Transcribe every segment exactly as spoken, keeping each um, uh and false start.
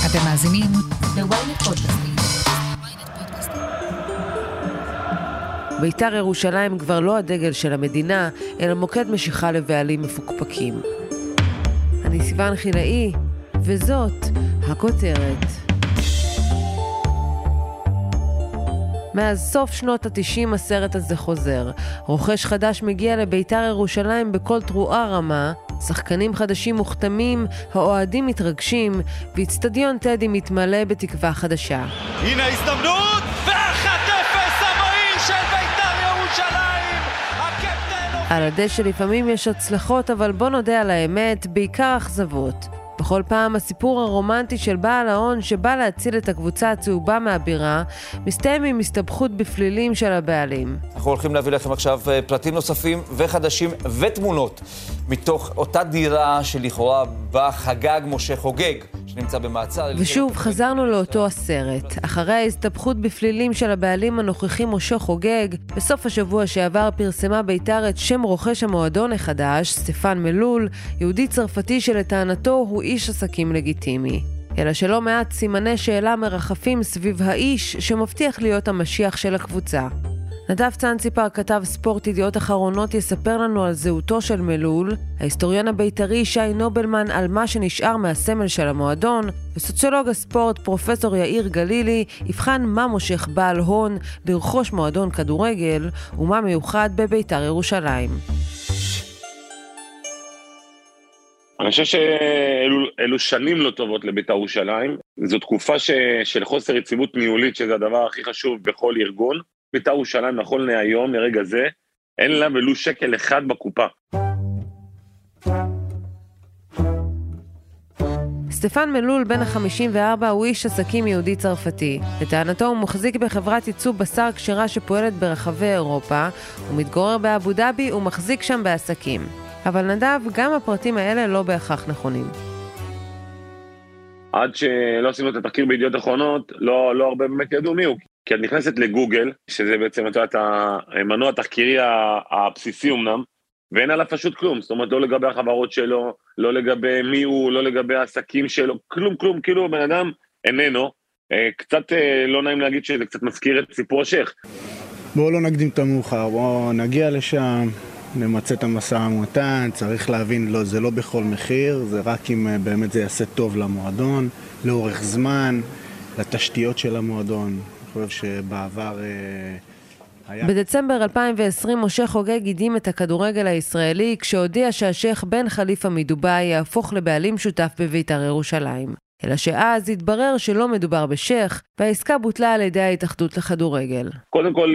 אתם מאזינים ל-ynet פודקאסטים. בית"ר ירושלים כבר לא הדגל של המדינה, אלא מוקד משיכה לבעלים מפוקפקים. אני סיוון חילאי, וזאת הכותרת. מאז סוף שנות ה-תשעים הסרט הזה חוזר. רוכש חדש מגיע לבית"ר ירושלים בכל תרועה רמה, שחקנים חדשים מוכתמים, האוהדים מתרגשים, ואצטדיון טדי מתמלא בתקווה חדשה. הנה ההזדמנות, ואחת אפס המהיר של בית"ר ירושלים! הקפטן... על הדשא לפעמים יש הצלחות, אבל בוא נודה על האמת, בעיקר אכזבות. בכל פעם הסיפור הרומנטי של בעל ההון שבא להציל את הקבוצה הצהובה מהבירה, מסתיים עם הסתבכות בפלילים של הבעלים. אנחנו הולכים להביא לכם עכשיו פרטים נוספים וחדשים ותמונות מתוך אותה דירה שלכאורה בה חגג משה חוגג, שנמצא במעצר. ושוב חזרנו לאותו הסרט. אחרי ההסתבכות בפלילים של הבעלים הנוכחי משה חוגג, בסוף השבוע שעבר פרסמה בית"ר את שם רוכש המועדון החדש, סטפן מלול, יהודי צרפתי שלטענתו הוא איש עסקים לגיטימי. אלא שלא מעט סימני שאלה מרחפים סביב האיש שמבטיח להיות המשיח של הקבוצה. נדב צנציפר, כתב ספורט ידיעות אחרונות, יספר לנו על זהותו של מלול, ההיסטוריון הבית"רי שי נובלמן על מה שנשאר מהסמל של המועדון, וסוציולוג הספורט פרופסור יאיר גלילי יבחן מה מושך בעל הון לרכוש מועדון כדורגל ומה מיוחד בבית"ר ירושלים. אני חושב שאלו שנים לא טובות לבית"ר ירושלים. זו תקופה ש, של חוסר יציבות ניהולית, שזה הדבר הכי חשוב בכל ארגון. בית"ר ירושלים נכון להיום, לרגע זה, אין לה ולו שקל אחד בקופה. סטפן מלול בן ה-חמישים וארבע הוא איש עסקים יהודי צרפתי. לטענתו הוא מחזיק בחברת ייצוא בשר כשרה שפועלת ברחבי אירופה, הוא מתגורר באבו דאבי ומחזיק שם בעסקים. אבל נדב, גם הפרטים האלה לא בהכרח נכונים. עד שלא עשינו את התחקיר בידיעות אחרונות, לא, לא הרבה באמת ידעו מי הוא. כי את נכנסת לגוגל, שזה בעצם את המנוע התחקירי הבסיסי אמנם, ואין עליו פשוט כלום. זאת אומרת, לא לגבי החברות שלו, לא לגבי מי הוא, לא לגבי העסקים שלו, כלום, כלום, כאילו בן אדם איננו. קצת לא נעים להגיד שזה קצת מזכיר את סיפור השייך. בואו לא נקדים את המאוחר, בואו נגיע לשם. נמצא את המשא המתן, צריך להבין, לא, זה לא בכל מחיר, זה רק אם באמת זה יעשה טוב למועדון, לאורך זמן, לתשתיות של המועדון. אני חושב שבעבר אה, היה... בדצמבר אלפיים ועשרים משה חוגג הדים את הכדורגל הישראלי, כשהודיע שהשייך בן חליפה מדובאי יהפוך לבעלים שותף בבית"ר ירושלים. אלא שאז התברר שלא מדובר בשייך, והעסקה בוטלה על ידי ההתאחדות לכדורגל. קודם כל,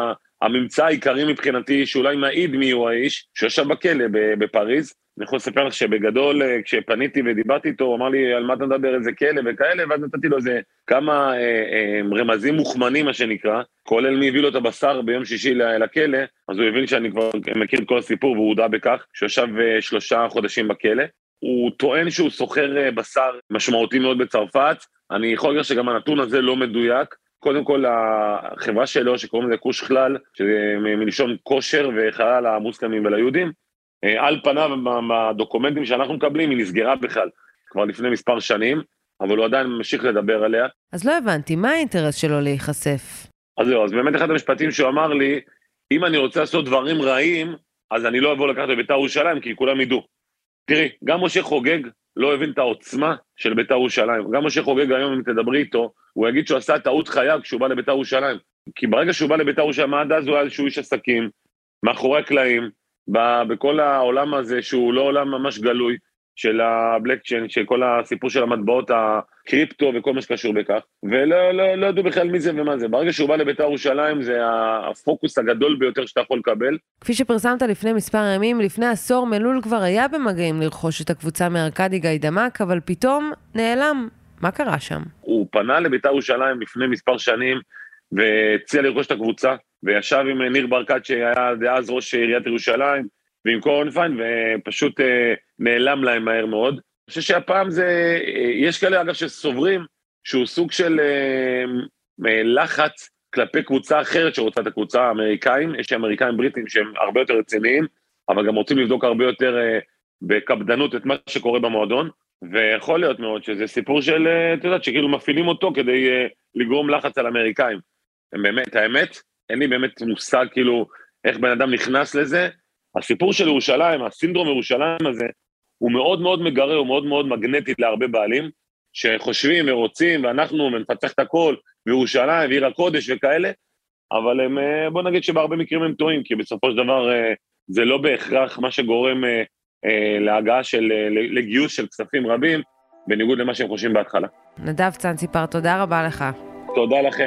הממצא העיקרי מבחינתי, שאולי מעיד מי הוא האיש, שיושב בכלא בפריז. אני יכול לספר לך שבגדול, כשפניתי ודיברתי איתו, הוא אמר לי, על מה אתה מדבר, איזה כלא וכאלה, ואז נתתי לו איזה כמה אה, אה, רמזים מוכמנים, מה שנקרא, כולל מי הביא לו את הבשר ביום שישי לכלא, אז הוא הבין שאני כבר מכיר את כל הסיפור, והוא הודע בכך, שיושב שלושה חודשים בכלא. הוא טוען שהוא סוחר בשר משמעותי מאוד בצרפת. אני יכול להגיד שגם הנתון הזה לא מדויק. קודם כל, החברה שלו, שקוראים לזה קוש חלל, שזה מלשון כושר וחלל למוסלמים וליהודים, על פניו, מהדוקומנטים שאנחנו מקבלים, היא נסגרה בכלל, כבר לפני מספר שנים, אבל הוא עדיין ממשיך לדבר עליה. אז לא הבנתי, מה האינטרס שלו להיחשף? אז זהו, אז באמת אחד המשפטים שהוא אמר לי, אם אני רוצה לעשות דברים רעים, אז אני לא אבוא לקחת בבית"ר ירושלים, כי כולם ידעו. תראי, גם משה חוגג לא הבין את העוצמה של בית"ר ירושלים. גם משה חוגג היום, אם תדברי איתו, הוא יגיד שהוא עשה טעות חייו כשהוא בא לבית"ר ירושלים. כי ברגע שהוא בא לבית"ר ירושלים, עד אז הוא היה איזשהו איש עסקים, מאחורי הקלעים, בכל העולם הזה שהוא לא עולם ממש גלוי, של הבלקצ'יין, של כל הסיפור של המטבעות הקריפטו וכל מה שקשור בכך, ולא לא, לא ידעו בכלל מי זה ומה זה. ברגע שהוא בא לבית"ר ירושלים, זה הפוקוס הגדול ביותר שאתה יכול לקבל. כפי שפרסמת לפני מספר ימים, לפני עשור מלול כבר היה במגעים לרכוש את הקבוצה מארקדי גיידמק, אבל פתאום נעלם. מה קרה שם? הוא פנה לבית"ר ירושלים לפני מספר שנים, והציע לרכוש את הקבוצה, וישב עם ניר ברקת שהיה דאז ראש עיריית ירושלים, ועם קורן פיין, ופשוט אה, נעלם להם מהר מאוד. אני חושב שהפעם זה, אה, יש כאלה אגב שסוברים, שהוא סוג של אה, אה, לחץ כלפי קבוצה אחרת שרוצה את הקבוצה, האמריקאים, יש אמריקאים בריטים שהם הרבה יותר רציניים, אבל גם רוצים לבדוק הרבה יותר אה, בקפדנות את מה שקורה במועדון, ויכול להיות מאוד שזה סיפור של, אתה יודעת, שכאילו מפעילים אותו כדי לגרום לחץ על אמריקאים. באמת, האמת, אין לי באמת מושג כאילו איך בן אדם נכנס לזה. הסיפור של ירושלים, הסינדרום ירושלים הזה, הוא מאוד מאוד מגרה, הוא מאוד מאוד מגנטי להרבה בעלים, שחושבים ורוצים, ואנחנו מפצח את הכל, בירושלים, ועיר הקודש וכאלה, אבל הם, בוא נגיד שבהרבה מקרים הם טועים, כי בסופו של דבר זה לא בהכרח מה שגורם להגעה של, לגיוס של כספים רבים, בניגוד למה שהם חושבים בהתחלה. נדב צנציפר, תודה רבה לך. תודה לכם.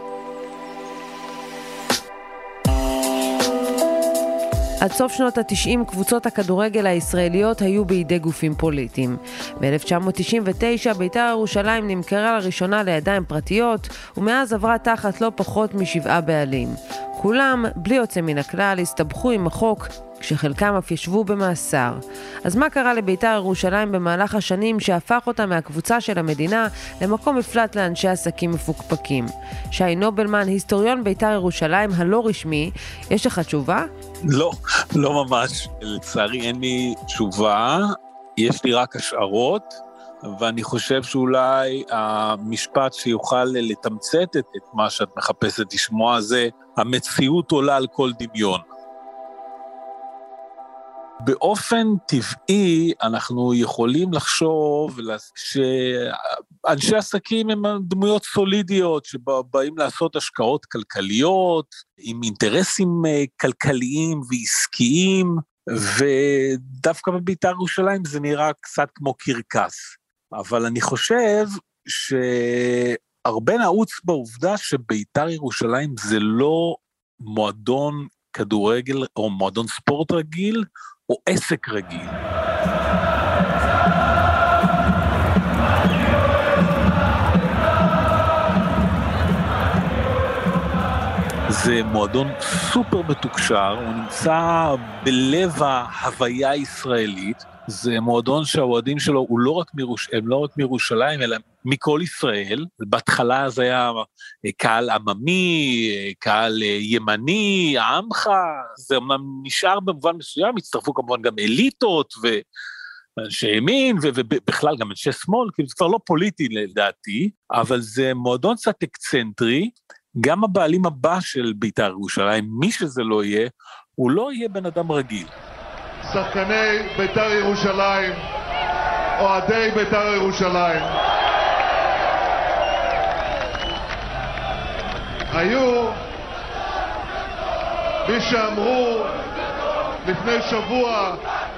עד סוף שנות ה-תשעים קבוצות הכדורגל הישראליות היו בידי גופים פוליטיים. ב-אלף תשע מאות תשעים ותשע בית"ר ירושלים נמכרה לראשונה לידיים פרטיות, ומאז עברה תחת לא פחות משבעה בעלים. כולם, בלי יוצא מן הכלל, הסתבכו עם החוק, כשחלקם אף ישבו במאסר. אז מה קרה לבית"ר ירושלים במהלך השנים שהפך אותה מהקבוצה של המדינה למקום מפלט לאנשי עסקים מפוקפקים? שי נובלמן, היסטוריון בית"ר ירושלים הלא רשמי, יש לך תשובה? לא, לא ממש. לצערי אין לי תשובה, יש לי רק השערות, ואני חושב שאולי המשפט שיוכל לתמצת את מה שאת מחפשת לשמוע זה, המציאות עולה על כל דמיון. באופן טבעי אנחנו יכולים לחשוב שאנשי עסקים הם דמויות סולידיות שבאים לעשות השקעות כלכליות עם אינטרסים כלכליים ועסקיים, ודווקא בבית"ר ירושלים זה נראה קצת כמו קרקס. אבל אני חושב שהרבה נעוץ בעובדה שבית"ר ירושלים זה לא מועדון כדורגל או מועדון ספורט רגיל, או עסק רגיל. זה מועדון סופר מתוקשר, הוא נמצא בלב ההוויה הישראלית, זה מועדון שהאוהדים שלו הוא לא רק מירוש, הם לא רק מירושלים, אלא מכל ישראל. בהתחלה זה היה קהל עממי, קהל ימני, עמך, זה אמנם נשאר במובן מסוים, הצטרפו כמובן גם אליטות ואנשי ימין, ובכלל גם אנשי שמאל, כי זה כבר לא פוליטי לדעתי, אבל זה מועדון קצת אקצנטרי, גם הבעלים הבא של בית"ר ירושלים, מי שזה לא יהיה, הוא לא יהיה בן אדם רגיל. שחקני בית"ר ירושלים, אוהדי בית"ר ירושלים, היו מי שאמרו לפני שבוע,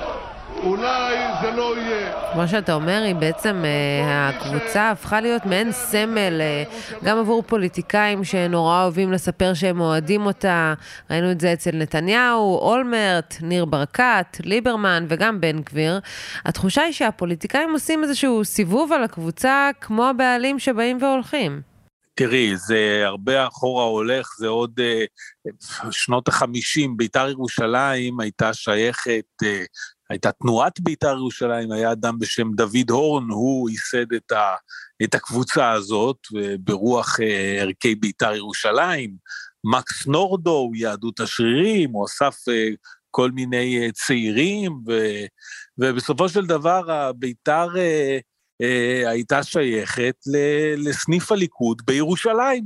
אולי זה לא יהיה. כמו שאתה אומר, היא בעצם, הקבוצה הפכה להיות מעין סמל, גם עבור פוליטיקאים שנורא אוהבים לספר שהם אוהדים אותה. ראינו את זה אצל נתניהו, אולמרט, ניר ברקת, ליברמן וגם בן גביר. התחושה היא שהפוליטיקאים עושים איזשהו סיבוב על הקבוצה כמו הבעלים שבאים והולכים. תראי, זה הרבה אחורה הולך, זה עוד uh, שנות החמישים, בית"ר ירושלים הייתה שייכת, uh, הייתה תנועת בית"ר ירושלים, היה אדם בשם דוד הורן, הוא ייסד את, ה, את הקבוצה הזאת, ברוח uh, ערכי בית"ר ירושלים, מקס נורדו, יהדות השרירים, הוא אסף uh, כל מיני uh, צעירים, ו, ובסופו של דבר בית"ר uh, הייתה שייכת לסניף הליכוד בירושלים,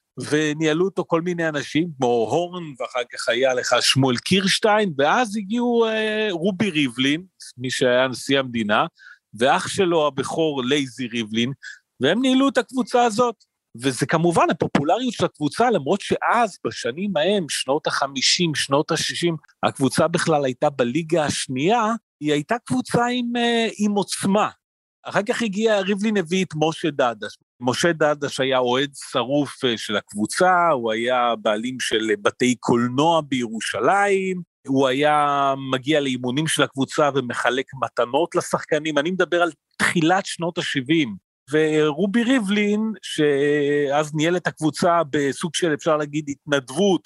וניהלו אותו כל מיני אנשים, כמו הורן, ואחר כך היה לך שמואל קירשטיין, ואז הגיעו רובי ריבלין, מי שהיה נשיא המדינה, ואח שלו הבכור לייזי ריבלין, והם ניהלו את הקבוצה הזאת, וזה כמובן הפופולריות של הקבוצה, למרות שאז בשנים ההם, שנות החמישים, שנות השישים, הקבוצה בכלל הייתה בליגה השנייה, היא הייתה קבוצה עם, עם עוצמה, אחר כך הגיע ריבלין הביא את משה דדש. משה דדש היה אוהד שרוף של הקבוצה, הוא היה בעלים של בתי קולנוע בירושלים, הוא היה מגיע לאימונים של הקבוצה ומחלק מתנות לשחקנים, אני מדבר על תחילת שנות ה-שבעים, ורובי ריבלין, שאז ניהל את הקבוצה בסוג של אפשר להגיד התנדבות,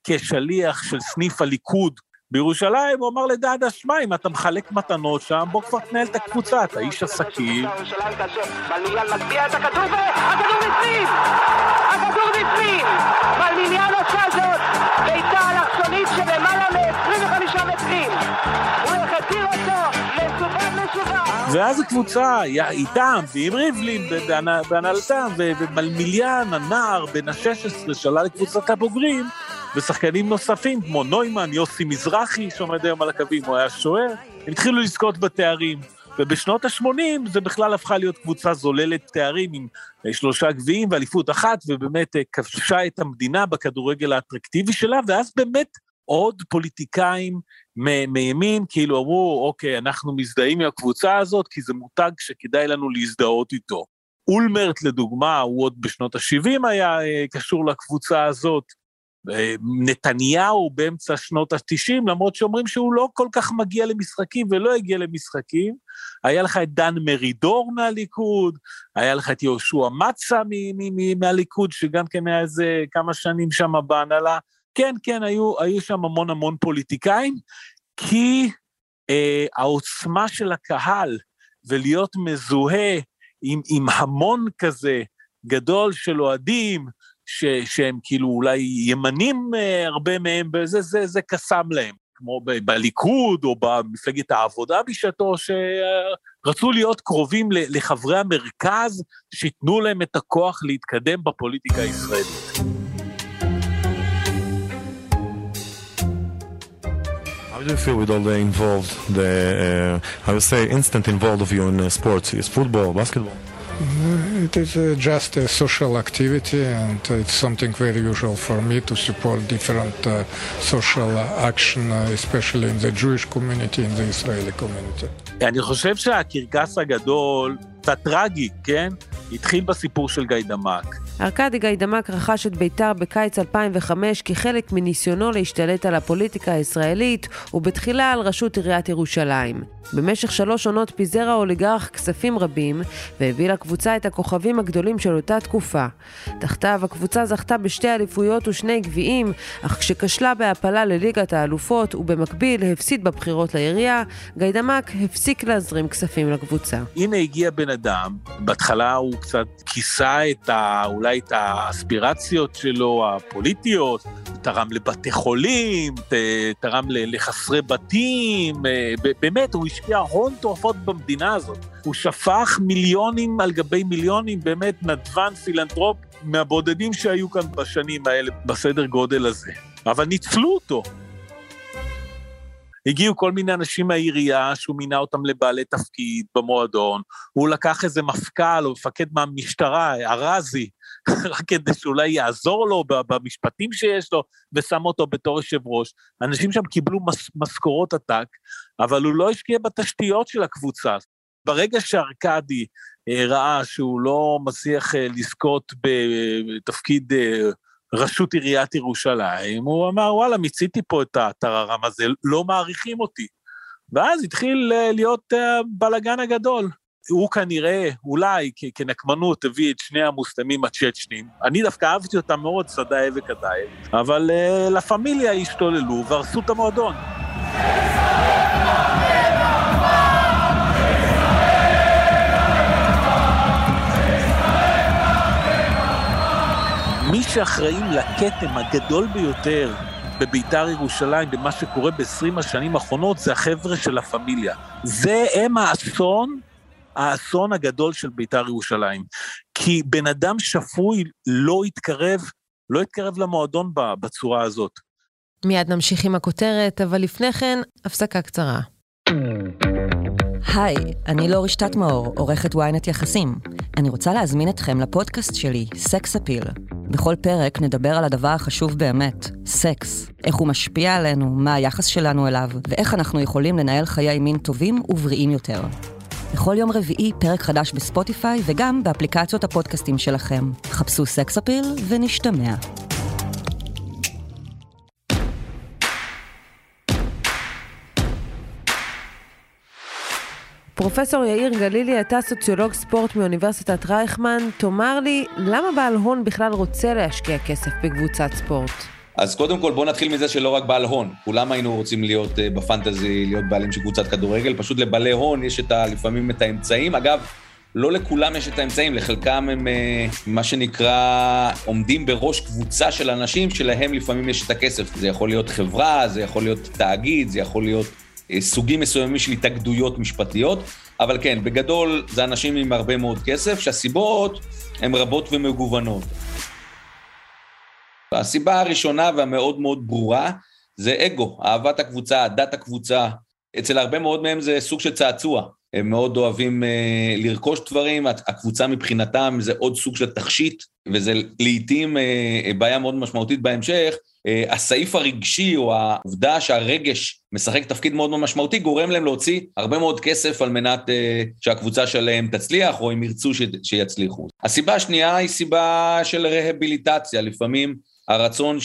כשליח של סניף הליכוד, בירושלים הוא אמר לדדש, מה אם אתה מחלק מתנות שם, בוא כבר תנהל את הקבוצה, אתה איש עסקים. בלמיליאן מגביע את הכדור והכדור בפנים! הכדור בפנים! בלמיליאן עושה זאת, ביתה אלכסונית שלמעלה מ-עשרים וחמישה מטרים. הוא החתיר אותו, מסובב מסובב. ואז הקבוצה איתם, ועם ריבלין בהנהלתם, ומלמיליאן, הנער, בן ה-שש עשרה, שלה לקבוצת הבוגרים, ושחקנים נוספים, כמו נוימן, יוסי מזרחי, שעומד היום על הקווים, הוא היה שוער, הם התחילו לזכות בתארים, ובשנות ה-שמונים זה בכלל הפכה להיות קבוצה זוללת תארים, עם שלושה גביעים ואליפות אחת, ובאמת כבשה את המדינה בכדורגל האטרקטיבי שלה, ואז באמת עוד פוליטיקאים מימין, כאילו אמרו, אוקיי, אנחנו מזדהים עם הקבוצה הזאת, כי זה מותג שכדאי לנו להזדהות איתו. אולמרט, לדוגמה, הוא עוד בשנות ה-שבעים היה קשור לקבוצה הזאת, נתניהו באמצע שנות ה-תשעים, למרות שאומרים שהוא לא כל כך מגיע למשחקים, ולא הגיע למשחקים, היה לך את דן מרידור מהליכוד, היה לך את יהושע מצא מהליכוד, שגם כן היה איזה כמה שנים שם בהנהלה, כן, כן, היו, היו שם המון המון פוליטיקאים, כי אה, העוצמה של הקהל, ולהיות מזוהה עם, עם המון כזה גדול של אוהדים, ש, שהם כאילו אולי ימנים אה, הרבה מהם, וזה זה, זה קסם להם, כמו ב, בליכוד או במפלגת העבודה בשעתו, שרצו להיות קרובים לחברי המרכז, שיתנו להם את הכוח להתקדם בפוליטיקה הישראלית. How do you feel with all the involved, the, uh, how you say, instant involved of you in uh, sports? Is football, basketball? It is uh, just a social activity, and it's something very usual for me to support different uh, social action, uh, especially in the Jewish community, in the Israeli community. אני חושב שהקרקס הגדול, קצת טרגי, כן? התחיל בסיפור של גיידמק. ארקדי גיידמק רכש את בית"ר בקיץ אלפיים וחמש כחלק מניסיונו להשתלט על הפוליטיקה הישראלית ובתחילה על ראשות עיריית ירושלים. במשך שלוש עונות פיזר האוליגרך כספים רבים והביא לקבוצה את הכוכבים הגדולים של אותה תקופה. תחתיו הקבוצה זכתה בשתי אליפויות ושני גביעים, אך כשכשלה בהפלה לליגת האלופות ובמקביל הפסיד בבחירות לעירייה, גיידמק הפסיק להזרים כספים לקבוצה. הנה הגיע בן אדם, בהתחלה הוא קצת כיסה את ה, אולי את האספירציות שלו הפוליטיות, תרם לבתי חולים, תרם לחסרי בתים, באמת הוא השקיע הון תועפות במדינה הזאת, הוא שפך מיליונים על גבי מיליונים, באמת נדבן פילנטרופ מהבודדים שהיו כאן בשנים האלה, בסדר גודל הזה, אבל ניצלו אותו. הגיעו כל מיני אנשים מהעירייה, שהוא מינה אותם לבעלי תפקיד במועדון, הוא לקח איזה מפכ"ל או מפקד מהמשטרה, הרזי, רק כדי שאולי יעזור לו במשפטים שיש לו, ושם אותו בתור יושב ראש. אנשים שם קיבלו מס, משכורות עתק, אבל הוא לא השקיע בתשתיות של הקבוצה. ברגע שארקדי ראה שהוא לא מצליח לזכות בתפקיד ראשות עיריית ירושלים, הוא אמר, וואלה, מיציתי פה את הטררם הזה, לא מעריכים אותי. ואז התחיל להיות בלגן הגדול. הוא כנראה, אולי כנקמנות, הביא את שני המוסלמים הצ'צ'נים. אני דווקא אהבתי אותם מאוד, סדאי וקדאי, אבל לה פמיליה השתוללו והרסו את המועדון. מי שאחראים לכתם הגדול ביותר בביתר ירושלים, במה שקורה ב-עשרים השנים האחרונות, זה החבר'ה של הפמיליה. זה הם האסון, האסון הגדול של ביתר ירושלים. כי בן אדם שפוי לא יתקרב, לא יתקרב למועדון בצורה הזאת. מיד נמשיך עם הכותרת, אבל לפני כן, הפסקה קצרה. היי, אני לא רשתת מאור, עורכת וויינט יחסים. אני רוצה להזמין אתכם לפודקאסט שלי, סקס אפיל. בכל פרק נדבר על הדבר החשוב באמת, סקס. איך הוא משפיע עלינו, מה היחס שלנו אליו, ואיך אנחנו יכולים לנהל חיי מין טובים ובריאים יותר. בכל יום רביעי פרק חדש בספוטיפיי וגם באפליקציות הפודקאסטים שלכם. חפשו סקס אפיל ונשתמע. פרופסור יאיר גלילי, אתה סוציולוג ספורט מאוניברסיטת רייכמן, תאמר לי, למה בעל הון בכלל רוצה להשקיע כסף בקבוצת ספורט? אז קודם כל בוא נתחיל מזה שלא רק בעל הון, כולם היינו רוצים להיות בפנטזי, להיות בעלים של קבוצת כדורגל, פשוט לבעלי הון יש את ה, לפעמים את האמצעים, אגב, לא לכולם יש את האמצעים, לחלקם הם מה שנקרא עומדים בראש קבוצה של אנשים שלהם לפעמים יש את הכסף, זה יכול להיות חברה, זה יכול להיות תאגיד, זה יכול להיות סוגים מסוימים של התאגדויות משפטיות, אבל כן, בגדול זה אנשים עם הרבה מאוד כסף, שהסיבות הן רבות ומגוונות. הסיבה הראשונה והמאוד מאוד ברורה, זה אגו, אהבת הקבוצה, דת הקבוצה. אצל הרבה מאוד מהם זה סוג של צעצוע. הם מאוד אוהבים אה, לרכוש דברים, הקבוצה מבחינתם זה עוד סוג של תכשיט, וזה לעתים אה, בעיה מאוד משמעותית בהמשך. אה, הסעיף הרגשי או העובדה שהרגש משחק תפקיד מאוד מאוד משמעותי, גורם להם להוציא הרבה מאוד כסף על מנת אה, שהקבוצה שלהם תצליח, או הם ירצו ש, שיצליחו. הסיבה השנייה היא סיבה של רהביליטציה, לפעמים הרצון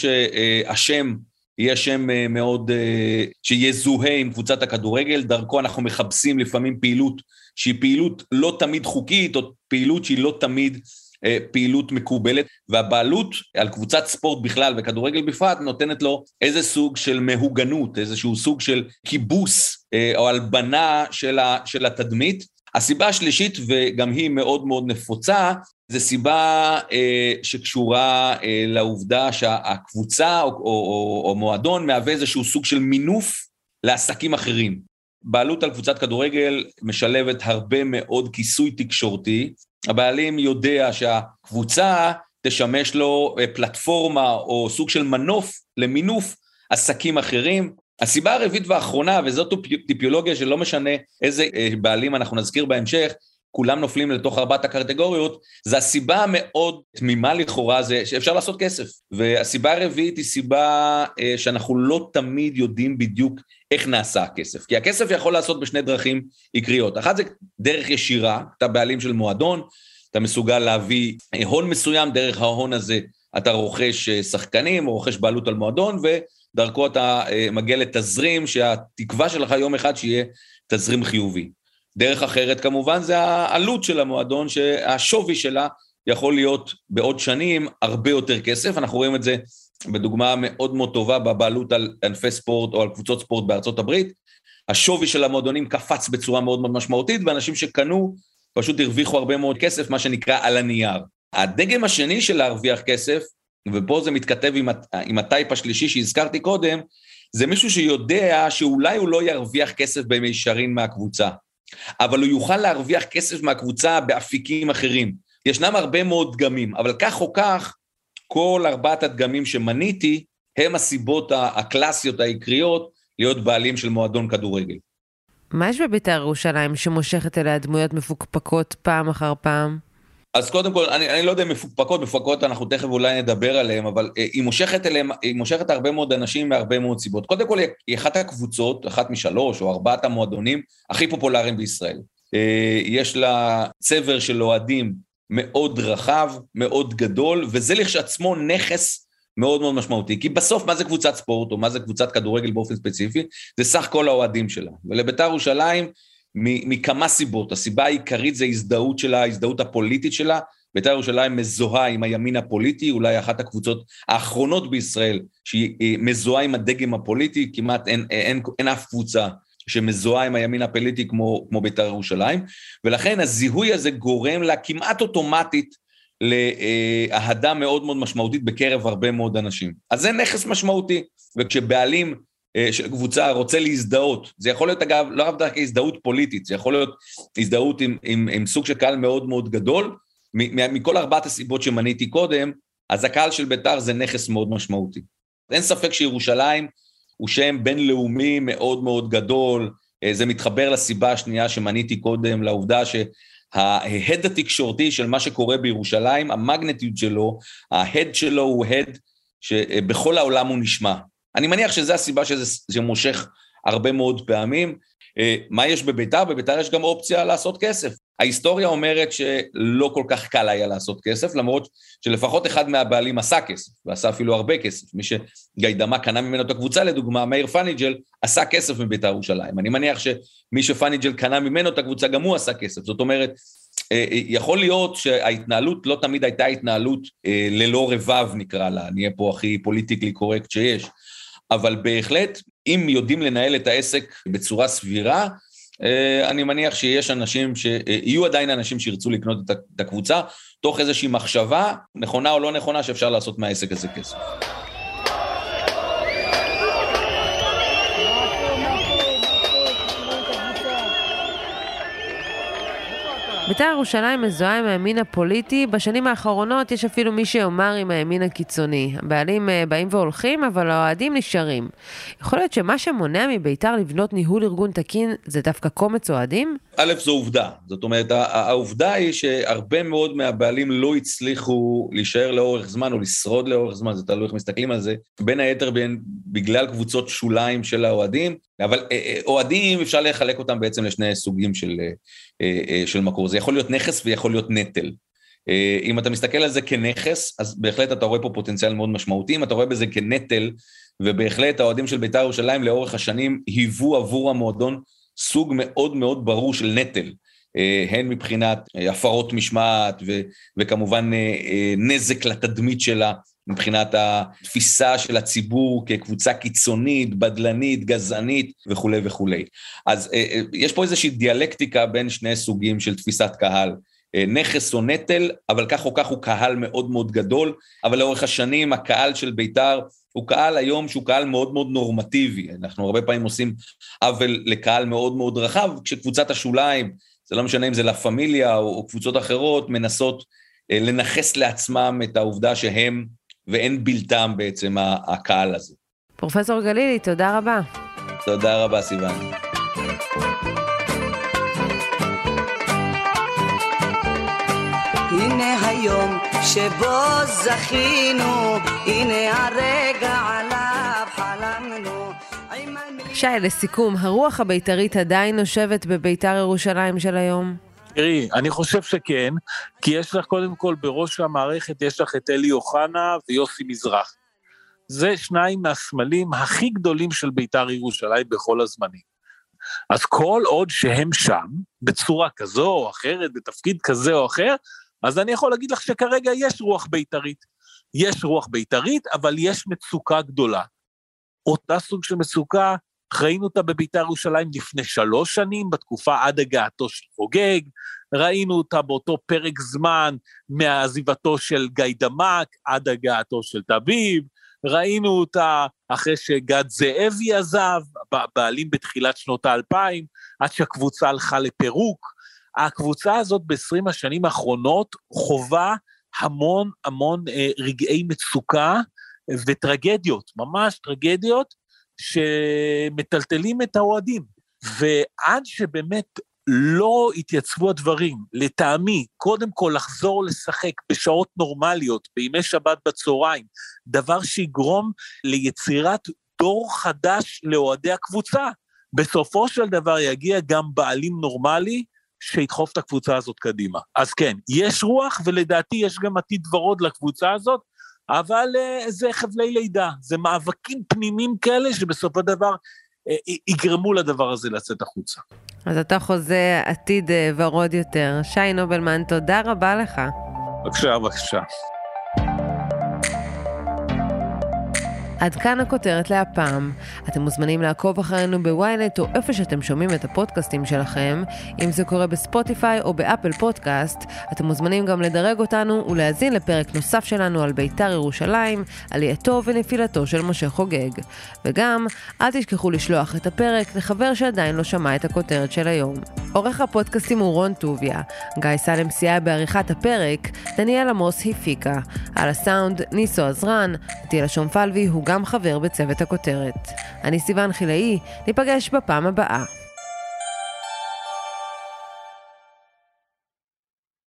שהשם יהיה שם מאוד, שיהיה זוהה עם קבוצת הכדורגל, דרכו אנחנו מחפשים לפעמים פעילות שהיא פעילות לא תמיד חוקית, או פעילות שהיא לא תמיד פעילות מקובלת, והבעלות על קבוצת ספורט בכלל וכדורגל בפרט נותנת לו איזה סוג של מהוגנות, איזשהו סוג של כיבוס או הלבנה של, ה, של התדמית. הסיבה השלישית, וגם היא מאוד מאוד נפוצה, זה סיבה אה, שקשורה אה, לעובדה שהקבוצה או, או, או, או מועדון מהווה איזשהו סוג של מינוף לעסקים אחרים. בעלות על קבוצת כדורגל משלבת הרבה מאוד כיסוי תקשורתי, הבעלים יודע שהקבוצה תשמש לו פלטפורמה או סוג של מנוף למינוף עסקים אחרים. הסיבה הרביעית והאחרונה, וזאת טיפיולוגיה שלא משנה איזה בעלים אנחנו נזכיר בהמשך, כולם נופלים לתוך ארבעת הקטגוריות, זה הסיבה המאוד תמימה לכאורה, זה שאפשר לעשות כסף. והסיבה הרביעית היא סיבה שאנחנו לא תמיד יודעים בדיוק איך נעשה הכסף. כי הכסף יכול לעשות בשני דרכים עיקריות. אחת זה דרך ישירה, אתה בעלים של מועדון, אתה מסוגל להביא הון מסוים, דרך ההון הזה אתה רוכש שחקנים, או רוכש בעלות על מועדון, ודרכו אתה מגיע לתזרים, שהתקווה שלך יום אחד שיהיה תזרים חיובי. דרך אחרת כמובן זה העלות של המועדון, שהשווי שלה יכול להיות בעוד שנים הרבה יותר כסף, אנחנו רואים את זה בדוגמה מאוד מאוד טובה בבעלות על ענפי ספורט או על קבוצות ספורט בארצות הברית, השווי של המועדונים קפץ בצורה מאוד מאוד משמעותית, ואנשים שקנו פשוט הרוויחו הרבה מאוד כסף, מה שנקרא על הנייר. הדגם השני של להרוויח כסף, ופה זה מתכתב עם, עם הטייפ השלישי שהזכרתי קודם, זה מישהו שיודע שאולי הוא לא ירוויח כסף במישרין מהקבוצה, אבל הוא יוכל להרוויח כסף מהקבוצה באפיקים אחרים. ישנם הרבה מאוד דגמים, אבל כך או כך, כל ארבעת הדגמים שמניתי, הם הסיבות הקלאסיות העיקריות, להיות בעלים של מועדון כדורגל. מה יש בבית"ר ירושלים שמושכת אליה דמויות מפוקפקות פעם אחר פעם? אז קודם כל, אני, אני לא יודע מפוקפקות, מפוקפקות אנחנו תכף אולי נדבר עליהן, אבל היא מושכת אליהם, היא מושכת הרבה מאוד אנשים מהרבה מאוד סיבות. קודם כל, היא אחת הקבוצות, אחת משלוש או ארבעת המועדונים הכי פופולריים בישראל. יש לה צבר של אוהדים מאוד רחב, מאוד גדול, וזה לכשעצמו נכס מאוד מאוד משמעותי, כי בסוף מה זה קבוצת ספורט, או מה זה קבוצת כדורגל באופן ספציפי, זה סך כל האוהדים שלה. ולבית"ר ירושלים, מכמה סיבות, הסיבה העיקרית זה הזדהות שלה, ההזדהות הפוליטית שלה, בית"ר ירושלים מזוהה עם הימין הפוליטי, אולי אחת הקבוצות האחרונות בישראל, שהיא מזוהה עם הדגם הפוליטי, כמעט אין, אין, אין אף קבוצה שמזוהה עם הימין הפוליטי כמו, כמו בית"ר ירושלים, ולכן הזיהוי הזה גורם לה כמעט אוטומטית, להדה מאוד מאוד משמעותית בקרב הרבה מאוד אנשים. אז זה נכס משמעותי, וכשבעלים של קבוצה רוצה להזדהות, זה יכול להיות אגב, לא רק דרך הזדהות פוליטית, זה יכול להיות הזדהות עם, עם, עם סוג של קהל מאוד מאוד גדול, מכל ארבעת הסיבות שמניתי קודם, אז הקהל של בית"ר זה נכס מאוד משמעותי. אין ספק שירושלים הוא שם בינלאומי מאוד מאוד גדול, זה מתחבר לסיבה השנייה שמניתי קודם, לעובדה ש ההד התקשורתי של מה שקורה בירושלים, המגנטיות שלו, ההד שלו הוא הד שבכל העולם הוא נשמע. אני מניח שזו הסיבה שזה, שזה מושך הרבה מאוד פעמים. מה יש בבית"ר? בבית"ר יש גם אופציה לעשות כסף. ההיסטוריה אומרת שלא כל כך קל היה לעשות כסף, למרות שלפחות אחד מהבעלים עשה כסף, ועשה אפילו הרבה כסף. מי שגיידמה קנה ממנו את הקבוצה, לדוגמה, מאיר פניג'ל, עשה כסף מבית"ר ירושלים. אני מניח שמי שפניג'ל קנה ממנו את הקבוצה, גם הוא עשה כסף. זאת אומרת, יכול להיות שההתנהלות לא תמיד הייתה התנהלות ללא רבב, נקרא לה, נהיה פה הכי פוליטיקלי קורקט שיש, אבל בהחלט, אם יודעים לנהל את העסק בצורה סבירה, אני מניח שיש אנשים, שיהיו עדיין אנשים שירצו לקנות את הקבוצה, תוך איזושהי מחשבה, נכונה או לא נכונה, שאפשר לעשות מהעסק הזה כסף. בית"ר ירושלים מזוהה עם הימין הפוליטי, בשנים האחרונות יש אפילו מי שיאמר עם הימין הקיצוני. הבעלים באים והולכים, אבל האוהדים נשארים. יכול להיות שמה שמונע מבית"ר לבנות ניהול ארגון תקין זה דווקא קומץ אוהדים? א', זו עובדה. זאת אומרת, העובדה היא שהרבה מאוד מהבעלים לא הצליחו להישאר לאורך זמן או לשרוד לאורך זמן, זה תלוי איך מסתכלים על זה, בין היתר בין, בגלל קבוצות שוליים של האוהדים, אבל אוהדים אפשר לחלק אותם בעצם לשני סוגים של, של מקור. זה יכול להיות נכס ויכול להיות נטל. אם אתה מסתכל על זה כנכס, אז בהחלט אתה רואה פה פוטנציאל מאוד משמעותי, אם אתה רואה בזה כנטל, ובהחלט האוהדים של בית"ר ירושלים לאורך השנים היוו עבור המועדון סוג מאוד מאוד ברור של נטל, הן מבחינת הפרות משמעת ו- וכמובן נזק לתדמית שלה, מבחינת התפיסה של הציבור כקבוצה קיצונית, בדלנית, גזענית וכו' וכו'. אז יש פה איזושהי דיאלקטיקה בין שני סוגים של תפיסת קהל, נכס או נטל, אבל כך או כך הוא קהל מאוד מאוד גדול, אבל לאורך השנים הקהל של בית"ר הוא קהל היום שהוא קהל מאוד מאוד נורמטיבי, אנחנו הרבה פעמים עושים עוול לקהל מאוד מאוד רחב, כשקבוצת השוליים, זה לא משנה אם זה לפמיליה או, או קבוצות אחרות, מנסות אה, לנחס לעצמם את העובדה שהם ואין בלתם בעצם הקהל הזה. פרופסור גלילי, תודה רבה. תודה רבה, סיוון. הנה היום שבו זכינו, הנה הרגע עליו חלמנו. שי, לסיכום, הרוח הבית"רית עדיין נושבת בבית"ר ירושלים של היום? תראי, אני חושב שכן, כי יש לך קודם כל בראש המערכת, יש לך את אלי אוחנה ויוסי מזרח. זה שניים מהסמלים הכי גדולים של בית"ר ירושלים בכל הזמנים. אז כל עוד שהם שם, בצורה כזו או אחרת, בתפקיד כזה או אחר, אז אני יכול להגיד לך שכרגע יש רוח בית"רית. יש רוח בית"רית, אבל יש מצוקה גדולה. אותה סוג של מצוקה, ראינו אותה בבית"ר ירושלים לפני שלוש שנים, בתקופה עד הגעתו של חוגג, ראינו אותה באותו פרק זמן, מעזיבתו של גיא דמק, עד הגעתו של תביב, ראינו אותה אחרי שגד זאבי עזב, בעלים בתחילת שנות האלפיים, עד שהקבוצה הלכה לפירוק. הקבוצה הזאת ב-עשרים השנים האחרונות חובה המון המון אה, רגעי מצוקה וטרגדיות, ממש טרגדיות שמטלטלים את האוהדים. ועד שבאמת לא התייצבו הדברים, לטעמי, קודם כל לחזור לשחק בשעות נורמליות, בימי שבת בצהריים, דבר שיגרום ליצירת דור חדש לאוהדי הקבוצה. בסופו של דבר יגיע גם בעלים נורמלי, שידחוף את הקבוצה הזאת קדימה. אז כן, יש רוח, ולדעתי יש גם עתיד ורוד לקבוצה הזאת, אבל uh, זה חבלי לידה, זה מאבקים פנימיים כאלה, שבסופו דבר uh, יגרמו לדבר הזה לצאת החוצה. אז אתה חוזה עתיד uh, ורוד יותר. שי נובלמן, תודה רבה לך. בבקשה, בבקשה. עד כאן הכותרת להפעם. אתם מוזמנים לעקוב אחרינו בוויינט או איפה שאתם שומעים את הפודקאסטים שלכם. אם זה קורה בספוטיפיי או באפל פודקאסט, אתם מוזמנים גם לדרג אותנו ולהזין לפרק נוסף שלנו על בית"ר ירושלים, עלייתו ונפילתו של משה חוגג. וגם, אל תשכחו לשלוח את הפרק לחבר שעדיין לא שמע את הכותרת של היום. עורך הפודקאסטים הוא רון טוביה, גיא סלם סייע בעריכת הפרק, דניאל עמוס הפיקה. על הסאונד, ניסו עזרן, תהילה שומפלבי הוא גם חבר בצוות הכותרת. אני סיוון חילאי, ניפגש בפעם הבאה.